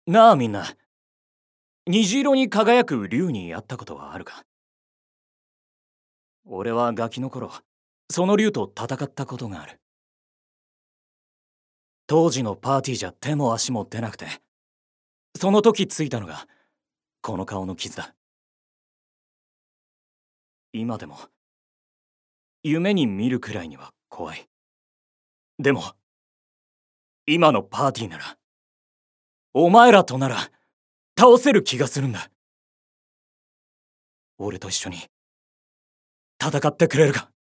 なあみんな、虹色に輝く竜に会ったことはあるか？俺はガキの頃、その竜と戦ったことがある。当時のパーティーじゃ手も足も出なくて、その時ついたのがこの顔の傷だ。今でも夢に見るくらいには怖い。でも今のパーティーなら、お前らとなら倒せる気がするんだ。俺と一緒に戦ってくれるか？